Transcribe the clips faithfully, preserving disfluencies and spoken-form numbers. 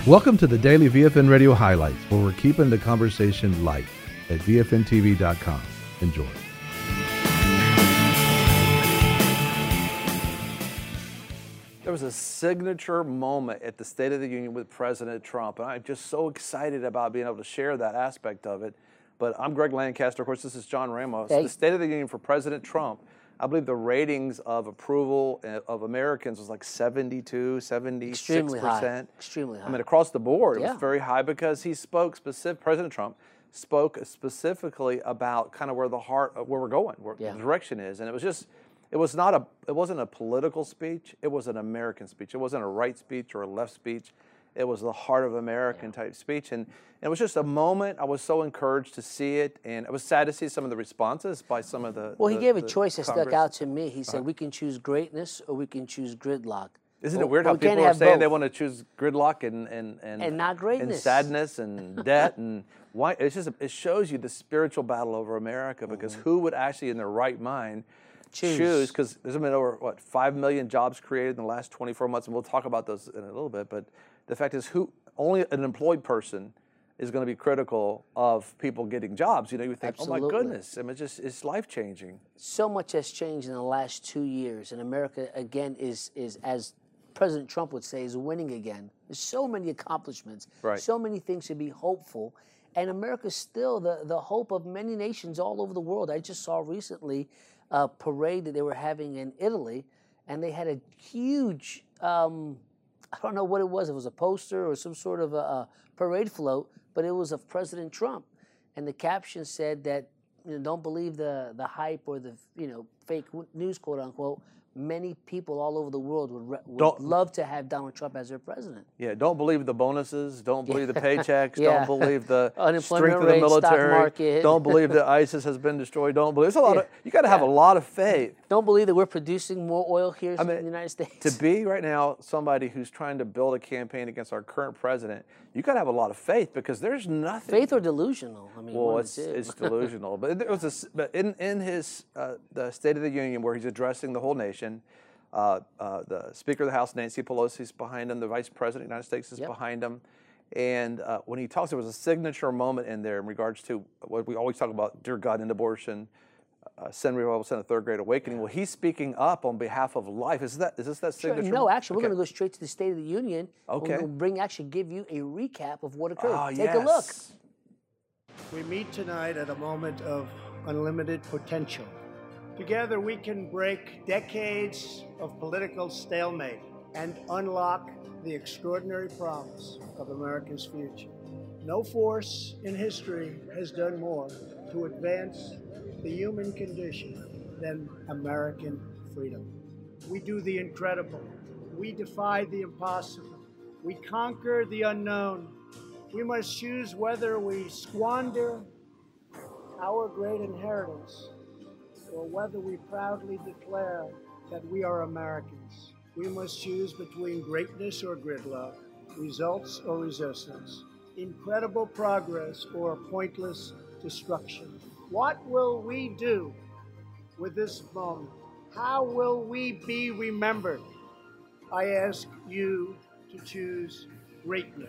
Welcome to the Daily V F N Radio Highlights, where we're keeping the conversation light at V F N T V dot com. Enjoy. There was a signature moment at the State of the Union with President Trump, and I'm just so excited about being able to share that aspect of it. But I'm Greg Lancaster. Of course, this is John Ramos. Hey. The State of the Union for President Trump, I believe the ratings of approval of Americans was like seventy-two, seventy-six percent. Extremely high. Extremely high. I mean, across the board, it Yeah. was very high because he spoke specific. President Trump spoke specifically about kind of where the heart, where we're going, where Yeah. the direction is, and it was just. It was not a. It wasn't a political speech. It was an American speech. It wasn't a right speech or a left speech. It was the heart of American Yeah. type speech, and it was just a moment. I was so encouraged to see it, and it was sad to see some of the responses by some of the. Well, he the- gave a the choice that stuck Congress. out to me. He said, we can choose greatness or we can choose gridlock. Isn't Well, it weird well, how we can't people are have saying they both. want to choose gridlock and and and, And not greatness. and sadness and debt and why? It's just it shows you the spiritual battle over America because Mm-hmm. who would actually in their right mind Choose. choose? Because there's been over what five million jobs created in the last twenty-four months, and we'll talk about those in a little bit. But the fact is, who only an employed person is going to be critical of people getting jobs. You know, you think, oh Absolutely. my goodness, I mean, it's just it's life changing. So much has changed in the last two years, and America, again, is, is as President Trump would say, is winning again. There's so many accomplishments, Right. so many things to be hopeful, and America's still the, the hope of many nations all over the world. I just saw recently a parade that they were having in Italy, and they had a huge, um, I don't know what it was. It was a poster or some sort of a, a parade float, but it was of President Trump. And the caption said that, you know, don't believe the, the hype or the, you know, fake news, quote unquote. Many people all over the world would, re- would Don't- love to have Donald Trump as their president. Yeah, don't believe the bonuses. Don't believe the paychecks. Yeah. Don't believe the Unemployment strength of the rate, stock military. market. Don't believe that ISIS has been destroyed. Don't believe. There's a lot Yeah. of. You got to have Yeah. a lot of faith Don't believe that we're producing more oil here I mean, in the United States. to be right now somebody who's trying to build a campaign against our current president. You got to have a lot of faith because there's nothing. Faith or delusional? I mean, Well, one of it's, the two. it's delusional. But it was a s but in in his uh, the State of the Union where he's addressing the whole nation, uh, uh, the Speaker of the House Nancy Pelosi is behind him. The Vice President of the United States is Yep. behind him. And uh, when he talks, there was a signature moment in there in regards to what we always talk about: dear God, and abortion, uh, send revival, send a third great awakening. Well, he's speaking up on behalf of life. Is that is this that Sure. signature? No, actually, we're Okay. going to go straight to the State of the Union. Okay. We're going to bring actually give you a recap of what occurred. Oh, Take a look. yes. We meet tonight at a moment of unlimited potential. Together we can break decades of political stalemate and unlock the extraordinary promise of America's future. No force in history has done more to advance the human condition than American freedom. We do the incredible. We defy the impossible. We conquer the unknown. We must choose whether we squander our great inheritance or whether we proudly declare that we are Americans. We must choose between greatness or gridlock, results or resistance, incredible progress or pointless destruction. What will we do with this moment? How will we be remembered? I ask you to choose greatness.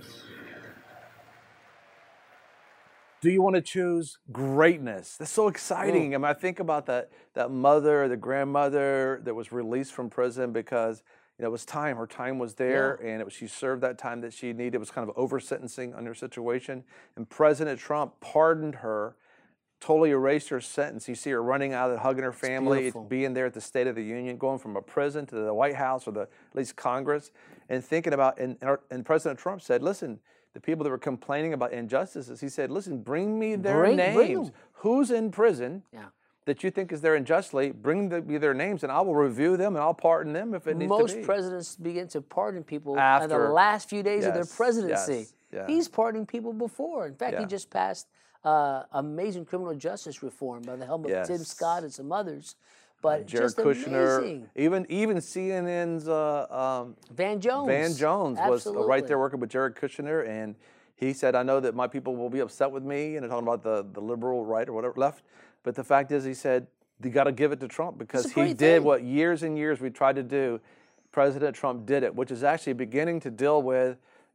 Do you want to choose greatness? That's so exciting. I mean, I think about that that mother, the grandmother that was released from prison because you know it was time. Her time was there, and it was she served that time that she needed. It was kind of over sentencing on her situation, and President Trump pardoned her, totally erased her sentence. You see her running out of hugging her family, beautiful. being there at the State of the Union, going from a prison to the White House or the at least Congress, and thinking about and and, our, and President Trump said, "Listen." The people that were complaining about injustices, he said, listen, bring me their Bring- bring names. them. Who's in prison Yeah. that you think is there unjustly? Bring the, me their names, and I will review them, and I'll pardon them if it needs Most to be. presidents begin to pardon people in After- the last few days of their yes, presidency. yes, yeah. He's pardoning people before. In fact, he Yeah. just passed uh, amazing criminal justice reform by the help of Tim Yes. Scott and some others. But Jared just Kushner, amazing. even even C N N's uh, um, Van Jones. Van Jones was uh, right Absolutely. there working with Jared Kushner, and he said, I know that my people will be upset with me, and talking about the, the liberal right or whatever left, but the fact is, he said, you got to give it to Trump because a he great did thing. what years and years we tried to do. President Trump did it, which is actually beginning to deal with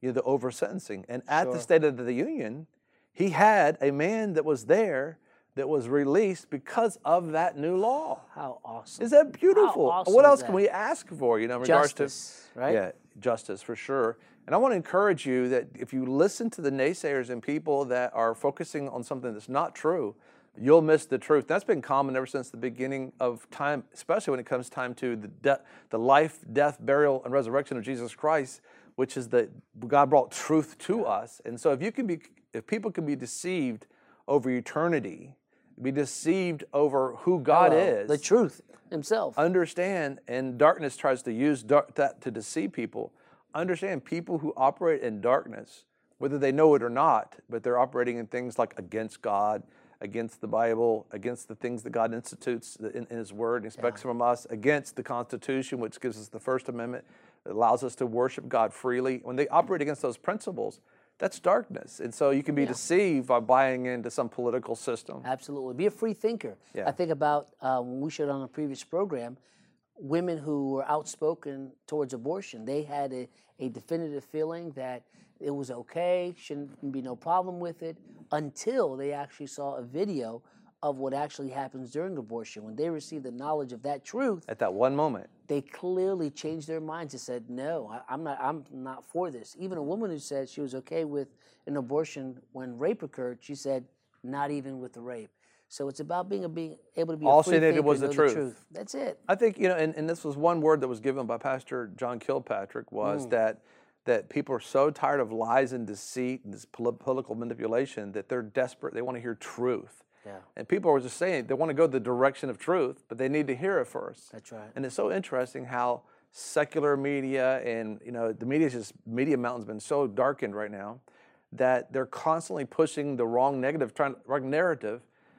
you know, the over sentencing. And at Sure. the State of the Union, he had a man that was there that was released because of that new law. How awesome. Is that beautiful? How awesome What is else that? can we ask for, you know, in regards Justice, to right? Yeah, justice for sure. And I want to encourage you that if you listen to the naysayers and people that are focusing on something that's not true, you'll miss the truth. That's been common ever since the beginning of time, especially when it comes time to the de- the life, death, burial, and resurrection of Jesus Christ, which is that God brought truth to us. And so if you can be, if people can be deceived over eternity, be deceived over who God Hello, is, the truth himself. understand, and darkness tries to use dark, that to deceive people. Understand, people who operate in darkness, whether they know it or not, but they're operating in things like against God, against the Bible, against the things that God institutes in, in His Word and expects Yeah. from us, against the Constitution, which gives us the First Amendment, that allows us to worship God freely. When they operate against those principles, that's darkness. And so you can be Yeah. deceived by buying into some political system. Absolutely. Be a free thinker. Yeah. I think about uh, when we showed on a previous program, women who were outspoken towards abortion, they had a, a definitive feeling that it was okay, shouldn't be no problem with it, until they actually saw a video of what actually happens during abortion. When they received the knowledge of that truth, At that one moment. they clearly changed their minds and said, "No, I, I'm not. I'm not for this." Even a woman who said she was okay with an abortion when rape occurred, she said, "Not even with the rape." So it's about being a, being able to be All a free she needed thinker, was the know truth. That's it. I think, you know, and, and this was one word that was given by Pastor John Kilpatrick was that that people are so tired of lies and deceit and this poli- political manipulation that they're desperate. They want to hear truth. Yeah. And people are just saying they want to go the direction of truth, but they need to hear it first. That's right. And it's so interesting how secular media and, you know, the media's just, media mountain's been so darkened right now that they're constantly pushing the wrong negative, trying, wrong narrative.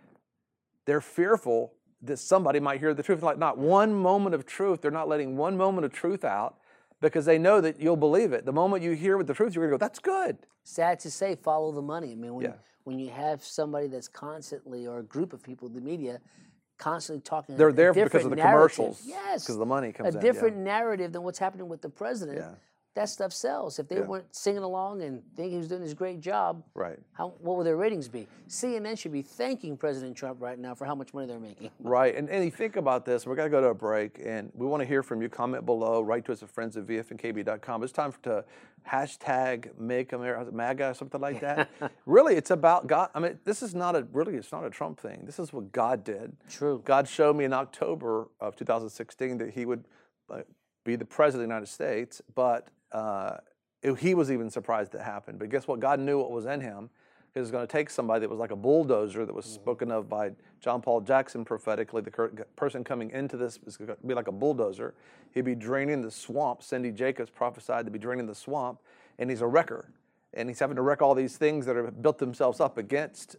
They're fearful that somebody might hear the truth. Like not one moment of truth, they're not letting one moment of truth out because they know that you'll believe it. The moment you hear with the truth, you're gonna go, that's good. Sad to say, follow the money. I mean, when, Yeah. when you have somebody that's constantly, or a group of people, the media, constantly talking They're a there because different of the narrative. commercials, Yes. because the money comes a in, yeah. different narrative than what's happening with the president. Yeah. That stuff sells. If they Yeah. weren't singing along and thinking he was doing his great job, Right. how, what would their ratings be? C N N should be thanking President Trump right now for how much money they're making. Right, and, and you think about this, we're going to go to a break, and we want to hear from you. Comment below, write to us at friends at V F N K B dot com. It's time for to hashtag Make America MAGA or something like that. Really, it's about God. I mean, this is not a, really, it's not a Trump thing. This is what God did. True. God showed me in October of two thousand sixteen that he would uh, be the president of the United States, but uh, it, he was even surprised it happened. But guess what? God knew what was in him. It was going to take somebody that was like a bulldozer that was mm-hmm. spoken of by John Paul Jackson prophetically. The cur- person coming into this was going to be like a bulldozer. He'd be draining the swamp. Cindy Jacobs prophesied to be draining the swamp, and he's a wrecker. And he's having to wreck all these things that have built themselves up against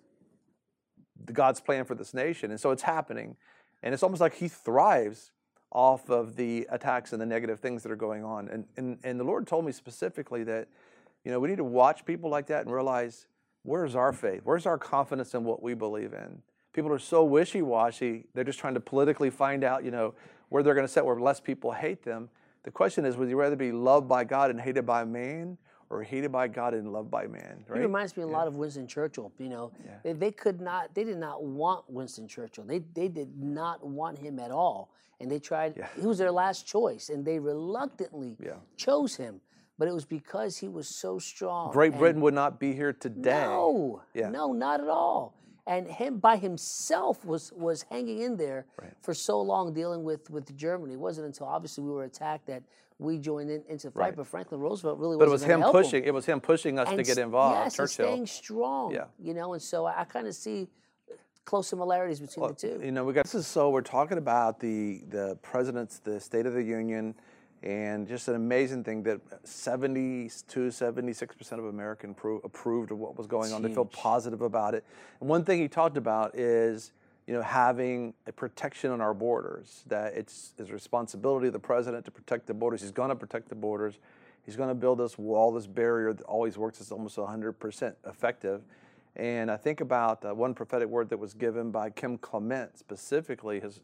the God's plan for this nation. And so it's happening. And it's almost like he thrives off of the attacks and the negative things that are going on. And, and, and the Lord told me specifically that, you know, we need to watch people like that and realize, where's our faith? Where's our confidence in what we believe in? People are so wishy-washy. They're just trying to politically find out, you know, where they're going to set where less people hate them. The question is, would you rather be loved by God and hated by man, or hated by God and loved by man? Right? He reminds me a lot of Winston Churchill. You know, Yeah. they, they could not, they did not want Winston Churchill. They they did not want him at all, and they tried. Yeah. He was their last choice, and they reluctantly Yeah. chose him. But it was because he was so strong. Great and Britain would not be here today. No, Yeah. no, not at all. And him by himself was was hanging in there Right. for so long, dealing with with Germany. It wasn't until obviously we were attacked that we joined in, into the fight. Right. But Franklin Roosevelt really But it wasn't was gonna him help pushing. him. It was him pushing us And to get s- involved. Yes, and Churchill. staying strong. Yeah. You know, and so I, I kind of see close similarities between Well, the two. You know, we got this is so we're talking about the the president's the State of the Union, and just an amazing thing that seventy-two, seventy-six percent of Americans appro- approved of what was going on. They feel huge. positive about it. And one thing he talked about is, you know, having a protection on our borders. That it's his responsibility of the president to protect the borders. He's going to protect the borders. He's going to build this wall, this barrier that always works. It's almost one hundred percent effective. And I think about uh, one prophetic word that was given by Kim Clement specifically. His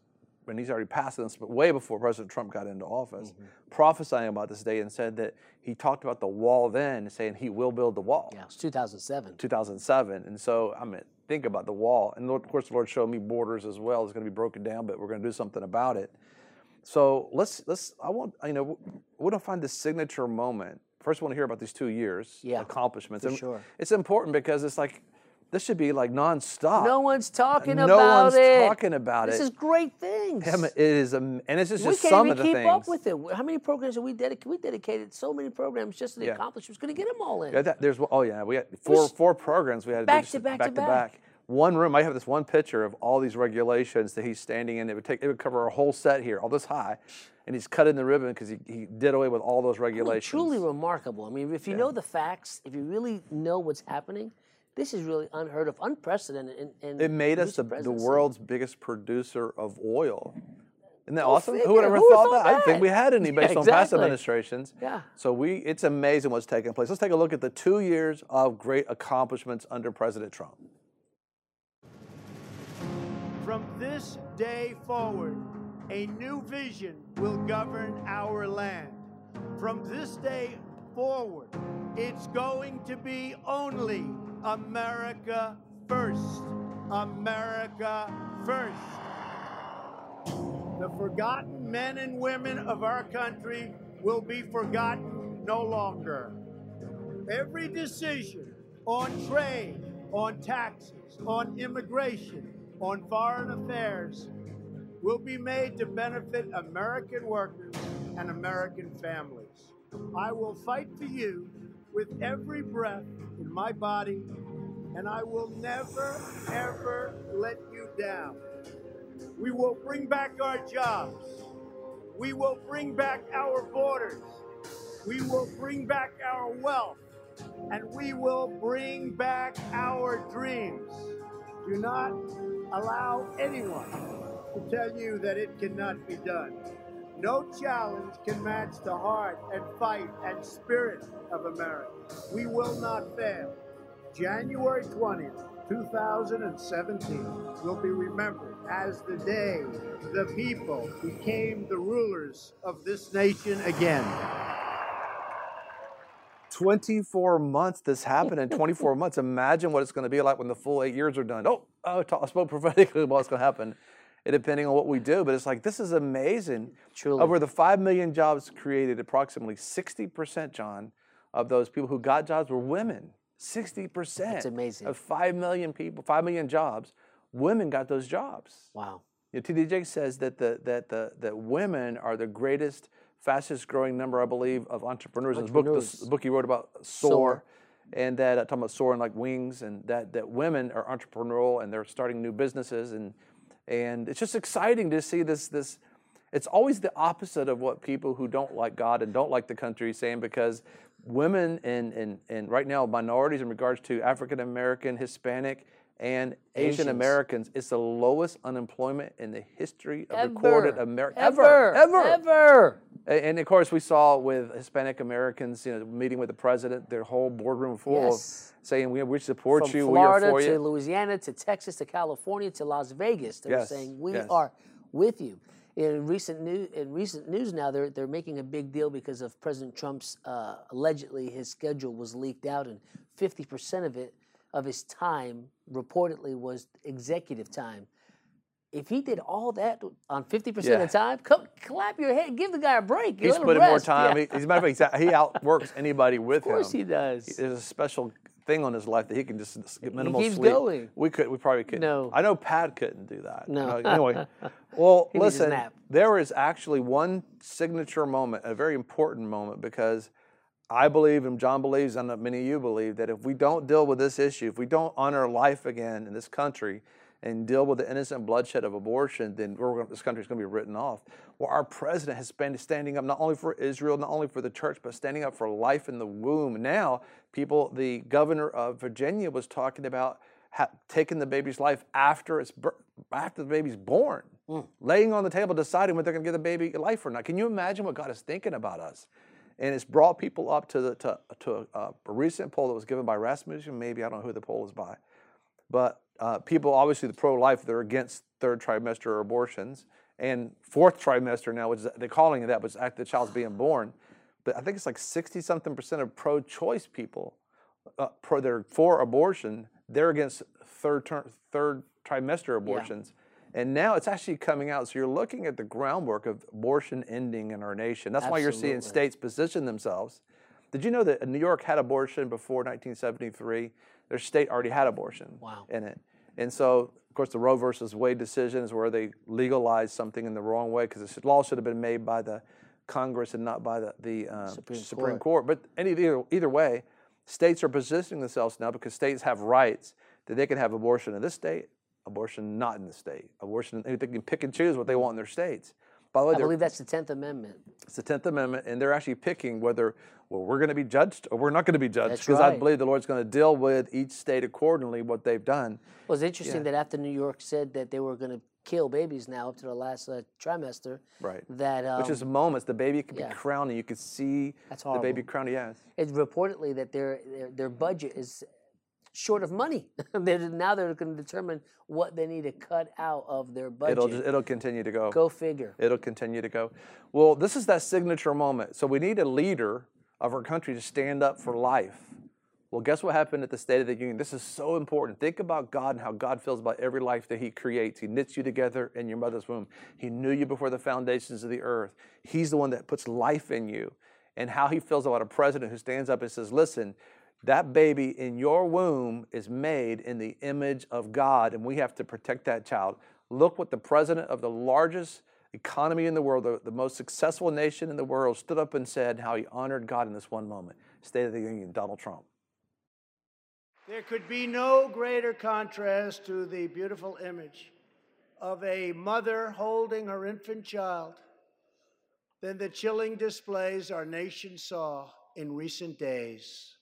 and he's already passed this, but way before President Trump got into office, mm-hmm. prophesying about this day and said that he talked about the wall then, saying he will build the wall. Yeah, it was two thousand seven. two thousand seven. And so, I mean, think about the wall. And of course, the Lord showed me borders as well. It's going to be broken down, but we're going to do something about it. So let's, let's, I want, you know, we're going to find this signature moment. First, I want to hear about these two years, yeah, accomplishments. For and sure. It's important because it's like, this should be like nonstop. No one's talking no about one's it. No one's talking about this it. This is great things. It is, and this is just we some of the things. We can't things. even keep up with it. How many programs have we dedicated? We dedicated so many programs just to the yeah. accomplishments. Going to get them all in. Yeah, that, there's oh yeah, we had four four programs we had back to, to back, back to to back. back. One room. I have this one picture of all these regulations that he's standing in. It would take. It would cover a whole set here, all this high, and he's cutting the ribbon because he, he did away with all those regulations. I mean, truly remarkable. I mean, if you yeah. know the facts, if you really know what's happening. This is really unheard of, unprecedented. In, in it made us the, the world's biggest producer of oil. Isn't that Go awesome? Figure. Who would ever Who thought, thought that? that? I didn't think we had any based yeah, on exactly. past administrations. Yeah. So we, it's amazing what's taking place. Let's take a look at the two years of great accomplishments under President Trump. From this day forward, a new vision will govern our land. From this day forward, it's going to be only America first. America first. The forgotten men and women of our country will be forgotten no longer. Every decision on trade, on taxes, on immigration, on foreign affairs will be made to benefit American workers and American families. I will fight for you with every breath in my body, and I will never, ever let you down. We will bring back our jobs. We will bring back our borders. We will bring back our wealth. And we will bring back our dreams. Do not allow anyone to tell you that it cannot be done. No challenge can match the heart and fight and spirit of America. We will not fail. January twentieth, two thousand seventeen will be remembered as the day the people became the rulers of this nation again. twenty-four months this happened in twenty-four months. Imagine what it's going to be like when the full eight years are done. Oh, oh I spoke prophetically about what's going to happen, depending on what we do. But it's like, this is amazing. Truly. Over the five million jobs created, approximately sixty percent, John, of those people who got jobs were women. sixty percent. That's amazing. Of five million people, five million jobs, women got those jobs. Wow. You know, T D Jakes says that the that the that women are the greatest, fastest growing number, I believe, of entrepreneurs. entrepreneurs. In his book, the book he wrote about Soar, Soar. and that uh, talking about soaring like wings, and that that women are entrepreneurial and they're starting new businesses, and and it's just exciting to see this this. It's always the opposite of what people who don't like God and don't like the country are saying, because women and and and right now minorities in regards to African American, Hispanic, and Asian Americans, it's the lowest unemployment in the history of ever, recorded America ever, ever, ever, ever. And, and of course, we saw with Hispanic Americans, you know, meeting with the president, their whole boardroom full yes. of saying, "We, we support From you, Florida we are for to you." Louisiana to Texas to California to Las Vegas, they yes. were saying, "We yes. are with you." In recent news, in recent news now, they're they're making a big deal because of President Trump's uh, allegedly his schedule was leaked out, and fifty percent of it of his time reportedly was executive time. If he did all that on fifty percent Yeah. of the time, come clap your head, give the guy a break. He's let him putting more rest. time. Yeah. He, as a matter of fact, he outworks anybody with him. Of course he does. There's a special thing on his life that he can just get minimal he keeps sleep. going. We could, we probably couldn't. No. I know Pat couldn't do that. No. You know, anyway, well, He needs his listen, nap. there is actually one signature moment, a very important moment, because I believe, and John believes, and many of you believe, that if we don't deal with this issue, if we don't honor life again in this country and deal with the innocent bloodshed of abortion, then we're gonna, this country is going to be written off. Well, our president has been standing up not only for Israel, not only for the church, but standing up for life in the womb. Now, people, the governor of Virginia was talking about ha taking the baby's life after it's after the baby's born, mm. laying on the table, deciding whether they're going to give the baby life or not. Can you imagine what God is thinking about us? And it's brought people up to the to, to a, a recent poll that was given by Rasmussen. Maybe I don't know who the poll is by, but uh, people obviously the pro-life, they're against third trimester abortions, and fourth trimester now, which is, they're calling it that, but it's after the child's being born. But I think it's like sixty something percent of pro-choice people, uh, pro, they're for abortion, they're against third ter- third trimester abortions. Yeah. And now it's actually coming out. So you're looking at the groundwork of abortion ending in our nation. That's Absolutely. Why you're seeing states position themselves. Did you know that New York had abortion before nineteen seventy-three? Their state already had abortion wow. in it. And so, of course, the Roe versus Wade decision is where they legalized something in the wrong way, because the law should have been made by the Congress and not by the, the uh, Supreme, Supreme Court. Court. But any, either, either way, states are positioning themselves now because states have rights that they can have abortion in this state, abortion not in the state. Abortion, they can pick and choose what they want in their states. By the way, I believe that's the tenth Amendment. It's the tenth Amendment, and they're actually picking whether, well, we're going to be judged or we're not going to be judged, because right. I believe the Lord's going to deal with each state accordingly what they've done. Well, it's interesting yeah. that after New York said that they were going to kill babies now up to the last uh, trimester, right? That um, which is moments the baby could yeah. be crowning. You could see that's the baby crowning. Yes, it's reportedly that their their, their budget is short of money. they're, now they're going to determine what they need to cut out of their budget. It'll just, it'll continue to go. Go figure. It'll continue to go. Well, this is that signature moment. So we need a leader of our country to stand up for life. Well, guess what happened at the State of the Union? This is so important. Think about God and how God feels about every life that He creates. He knits you together in your mother's womb. He knew you before the foundations of the earth. He's the one that puts life in you. And how He feels about a president who stands up and says, listen, that baby in your womb is made in the image of God, and we have to protect that child. Look what the president of the largest economy in the world, the, the most successful nation in the world, stood up and said how he honored God in this one moment. State of the Union, Donald Trump. There could be no greater contrast to the beautiful image of a mother holding her infant child than the chilling displays our nation saw in recent days.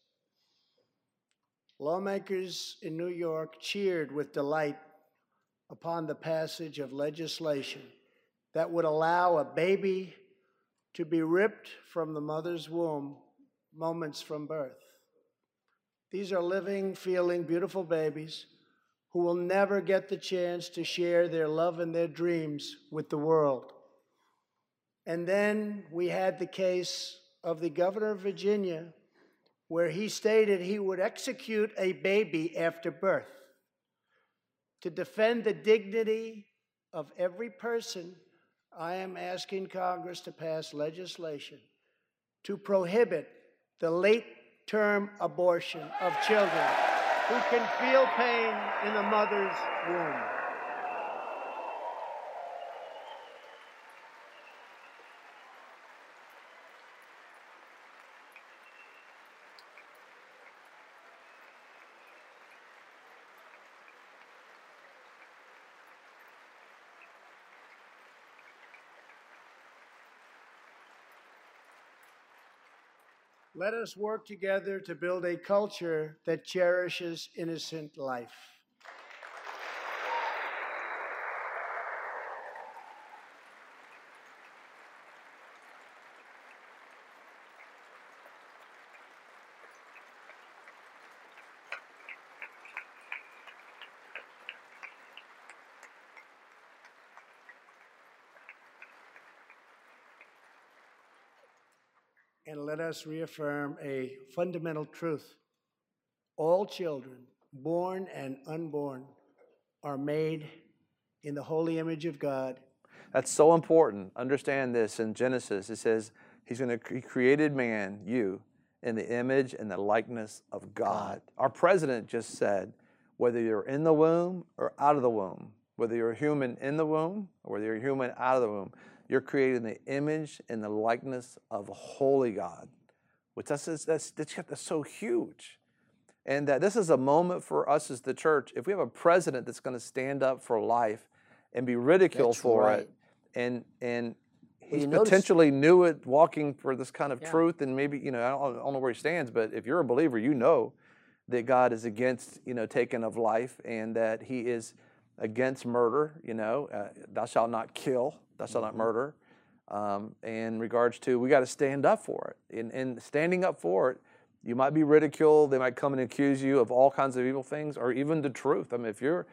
Lawmakers in New York cheered with delight upon the passage of legislation that would allow a baby to be ripped from the mother's womb moments from birth. These are living, feeling, beautiful babies who will never get the chance to share their love and their dreams with the world. And then we had the case of the governor of Virginia, where he stated he would execute a baby after birth. To defend the dignity of every person, I am asking Congress to pass legislation to prohibit the late-term abortion of children who can feel pain in the mother's womb. Let us work together to build a culture that cherishes innocent life. And let us reaffirm a fundamental truth. All children, born and unborn, are made in the holy image of God. That's so important. Understand this in Genesis. It says He's going to He created man, you, in the image and the likeness of God. God. Our president just said, whether you're in the womb or out of the womb, whether you're a human in the womb or whether you're a human out of the womb, you're created in the image and the likeness of a holy God, which that's, that's, that's, that's so huge. And that this is a moment for us as the church. If we have a president that's going to stand up for life and be ridiculed that's for right. it, and and he well, potentially notice, knew it, walking for this kind of yeah. truth, and maybe, you know, I don't, I don't know where he stands, but if you're a believer, you know that God is against, you know, taking of life, and that He is against murder, you know, uh, thou shalt not kill. Thou shalt not murder. Um, in regards to, we got to stand up for it. In, in standing up for it, you might be ridiculed. They might come and accuse you of all kinds of evil things, or even the truth. I mean, if you're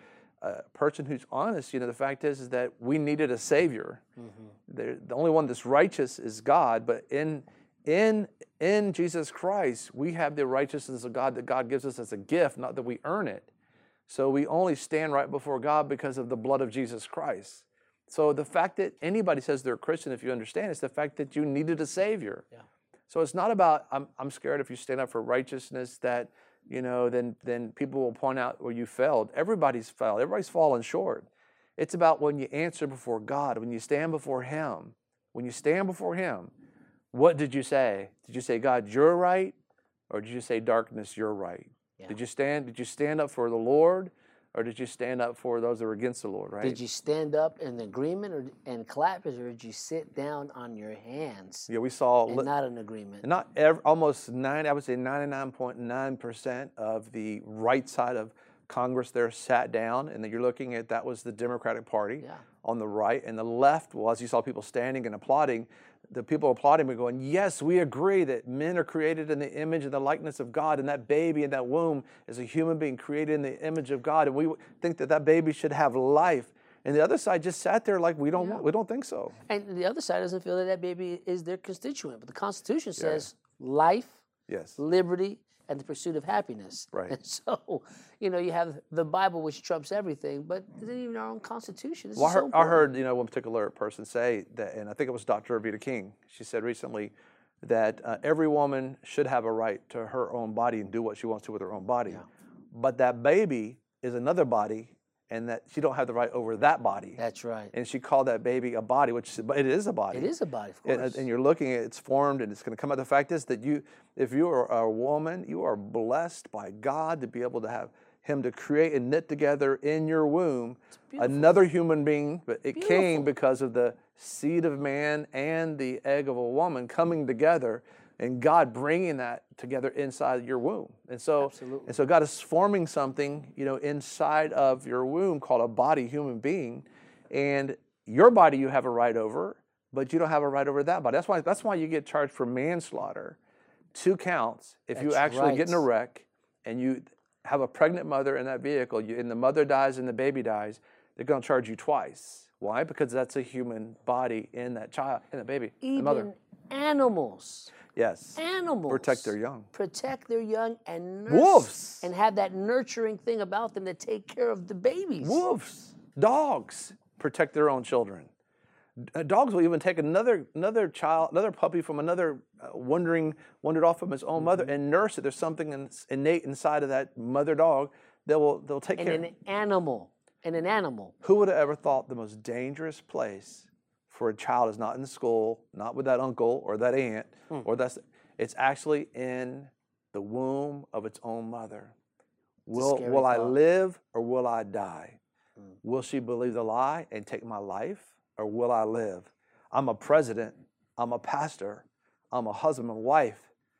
a person who's honest, you know, the fact is, is that we needed a Savior. Mm-hmm. The only one that's righteous is God, but in in in Jesus Christ, we have the righteousness of God that God gives us as a gift, not that we earn it. So we only stand right before God because of the blood of Jesus Christ. So the fact that anybody says they're a Christian, if you understand, it's the fact that you needed a Savior. Yeah. So it's not about, I'm, I'm scared if you stand up for righteousness that, you know, then, then people will point out where you failed. Everybody's failed. Everybody's fallen short. It's about when you answer before God, when you stand before Him. When you stand before Him, what did you say? Did you say, God, you're right? Or did you say, darkness, you're right? Yeah. Did you stand, did you stand up for the Lord? Or did you stand up for those that were against the Lord, right? Did you stand up in agreement or, and clap, or did you sit down on your hands? Yeah, we saw... And li- not in agreement. Not every, almost nine, I would say ninety-nine point nine percent of the right side of Congress there sat down, and then you're looking at, that was the Democratic Party yeah. on the right, and the left was, you saw people standing and applauding. The people applauding were going, yes, we agree that men are created in the image and the likeness of God, and that baby in that womb is a human being created in the image of God, and we think that that baby should have life. And the other side just sat there like, we don't, yeah. want, we don't think so. And the other side doesn't feel that that baby is their constituent, but the Constitution says yeah. life, yes. liberty, and the pursuit of happiness. Right. And so, you know, you have the Bible, which trumps everything, but even our own Constitution. This well, is I, so heard, I heard, you know, one particular person say that, and I think it was Doctor Avita King. She said recently that uh, every woman should have a right to her own body and do what she wants to with her own body. Yeah. But that baby is another body, and that she don't have the right over that body. That's right. And she called that baby a body, which it is a body. It is a body, of course. And, and you're looking at it's formed, and it's going to come out. The fact is that you, if you are a woman, you are blessed by God to be able to have Him to create and knit together in your womb another human being. But it beautiful. Came because of the seed of man and the egg of a woman coming together, and God bringing that together inside your womb. And so, Absolutely. and so God is forming something, you know, inside of your womb called a body, human being, and your body you have a right over, but you don't have a right over that body. That's why, that's why you get charged for manslaughter, two counts. If that's you actually right. get in a wreck and you have a pregnant mother in that vehicle, you, and the mother dies and the baby dies, they're going to charge you twice. Why? Because that's a human body in that child, in that baby, Even the mother. Animals. Yes. Animals. Protect their young. Protect their young and nurse. Wolves. And have that nurturing thing about them to take care of the babies. Wolves. Dogs protect their own children. Uh, dogs will even take another another child, another puppy from another uh, wandering, wandered off from his own mm-hmm. mother and nurse it. There's something in, innate inside of that mother dog that will they'll take and care. And an animal. And an animal. Who would have ever thought the most dangerous place for a child is not in school, not with that uncle or that aunt, hmm. or that's, it's actually in the womb of its own mother. It's will will thought. I live or will I die? Hmm. Will she believe the lie and take my life, or will I live? I'm a president, I'm a pastor, I'm a husband and wife,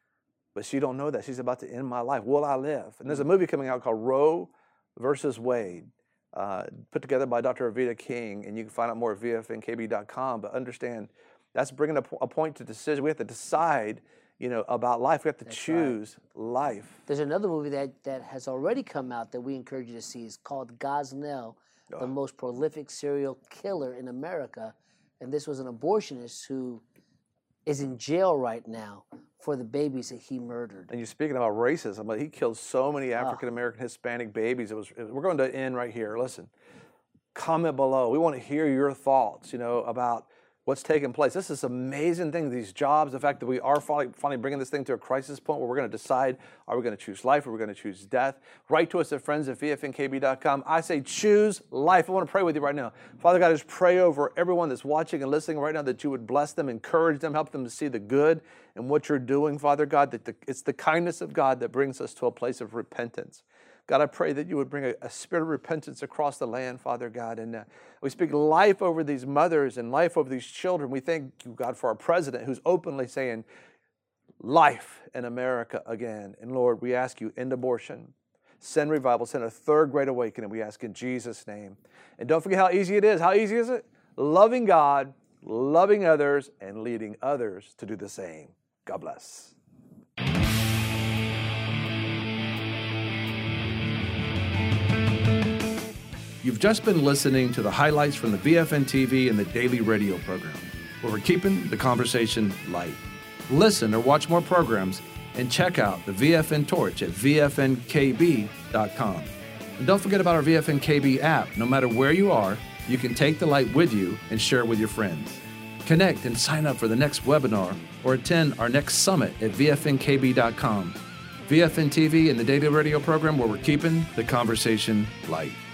but she don't know that. She's about to end my life. Will I live? And there's a movie coming out called Roe versus Wade. Uh, put together by Doctor Avita King, and you can find out more at V F N K B dot com. But understand, that's bringing a, a point to decision. We have to decide, you know, about life. We have to that's choose right. life. There's another movie that, that has already come out that we encourage you to see. It's called Gosnell, oh. the most prolific serial killer in America. And this was an abortionist who is in jail right now for the babies that he murdered. And you're speaking about racism, but he killed so many African American, oh. Hispanic babies. It was, it was. We're going to end right here. Listen, comment below. We want to hear your thoughts, you know, about what's taking place. This is amazing thing. These jobs, the fact that we are finally, finally bringing this thing to a crisis point where we're going to decide: are we going to choose life or are we going to choose death? Write to us at friends at V F N K B dot com. I say choose life. I want to pray with you right now. Father God, I just pray over everyone that's watching and listening right now that you would bless them, encourage them, help them to see the good in what you're doing, Father God, that the, it's the kindness of God that brings us to a place of repentance. God, I pray that you would bring a, a spirit of repentance across the land, Father God. And uh, we speak life over these mothers and life over these children. We thank you, God, for our president who's openly saying life in America again. And Lord, we ask you, end abortion, send revival, send a third great awakening, we ask in Jesus' name. And don't forget how easy it is. How easy is it? Loving God, loving others, and leading others to do the same. God bless. You've just been listening to the highlights from the V F N T V and the daily radio program, where we're keeping the conversation light. Listen or watch more programs and check out the V F N Torch at V F N K B dot com. And don't forget about our V F N K B app. No matter where you are, you can take the light with you and share it with your friends. Connect and sign up for the next webinar or attend our next summit at V F N K B dot com. V F N T V and the daily radio program, where we're keeping the conversation light.